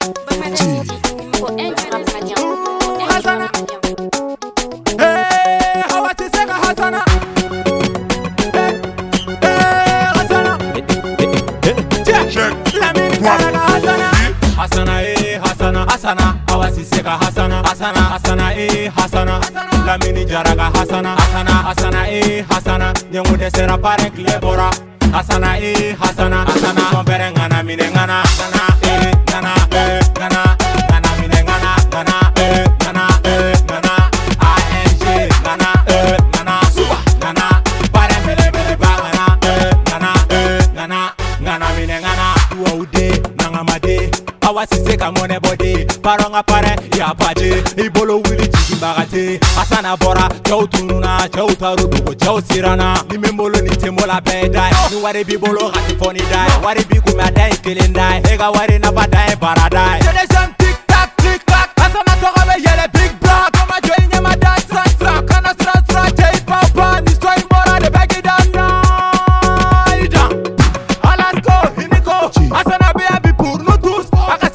Hasana, awasiseka Hasana, Hasana, Hasana, Hasana, la mini jaraga Hasana, Hasana, Hasana, Hasana, nyemude sera pare klebora, Hasana, Hasana, Hasana, sombere ngana mine ngana, ngana, ngana, ngana, ngana mine ngana, ngana, ngana, ngana, ANG, ngana, ngana, suba, ngana, pare mele mele ba ngana, ngana, ngana mine ngana, uaude, nangamade. Awasiseka mone body paronga pare ya paje ibolo wili jigi bagate asana bora chautununa chautaru dugo chausirana nimembolo ni temola bedai ni ware bibolo gati foni dai ware bigu madai kelendai ega ware na badai paradai generation tic tac asana toga be yele big black kama join nyama dance sa kana stra jay papa ni story mora de bagi dan ida alasko hiniko asana be abi pour nous tous.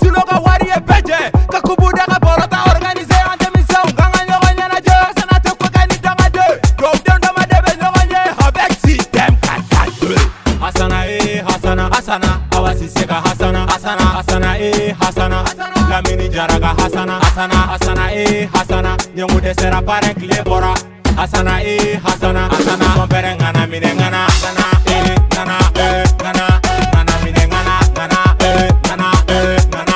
Hasana, awasiseka Hasana, Hasana, Hasana, Hasana, la mini jaraga Hasana, Hasana, Hasana, Hasana, nyemude sera pare klebora, Hasana, Hasana, Hasana, sombere ngana mine ngana, ngana, ngana, ngana, ngana mine ngana, ngana, ngana, ngana,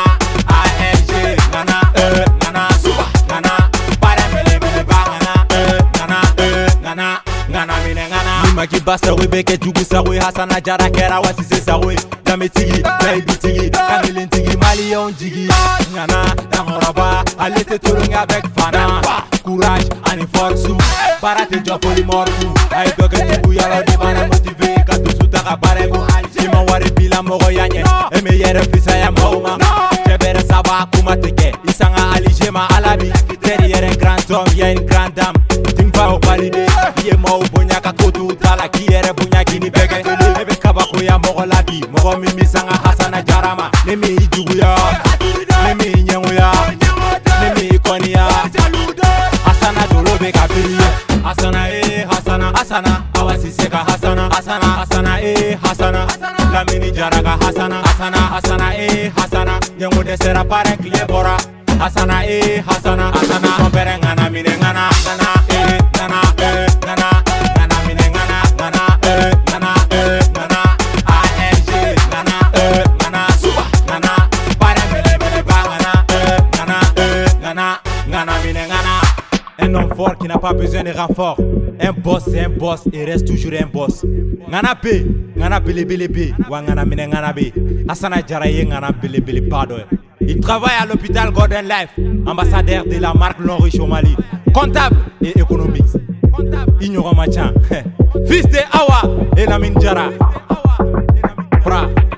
ANG, ngana, ngana, suba, ngana, pare mele mele ba ngana, ngana, ngana mine ngana. Maki basta we beke jugu sawe Hasana jara kera wasise sawe dame tigi baby tigi kamilin tigi malion jigi ngana damoraba alete touring avec fana courage and force parate jopoli mortu ay doge tibu yalo di bana motivé ka tout ta pare mo ali ma wari bila mogo yanye e me yere fisa ya mauma jebere saba kuma teke isanga ali jema alabi derrière un grand homme il y a une grande dame tingba o valide ye mo bonya ka kodu tala kiere bonya kini bege ebe kabako ya mogo labi mogo mimi sanga Hasana jarama nemi ijuguya nemi nyenguya nemi konia Hasana dolobe kabiri Hasana Hasana Hasana awasiseka Hasana Hasana Hasana Hasana la mini jaraga Hasana Hasana Hasana Hasana nyengude sera pare klebora Hasana Hasana Hasana sombere ngana mine ngana ngana ngana ngana ngana mine ngana ngana ngana ngana ANG ngana ngana suba ngana pare mele mele ba ngana ngana ngana mine ngana. Un homme fort qui n'a pas besoin de renfort. Un boss c'est un boss et reste toujours un boss. Ngana pe ngana bele be wa ngana mine ngana be Hasana jaraye ngana bele pardon. Il travaille à l'hôpital Golden Life, ambassadeur de la marque Long-Riche au Mali, comptable et économique. Ignorant machin, fils de Awa et la Minjara.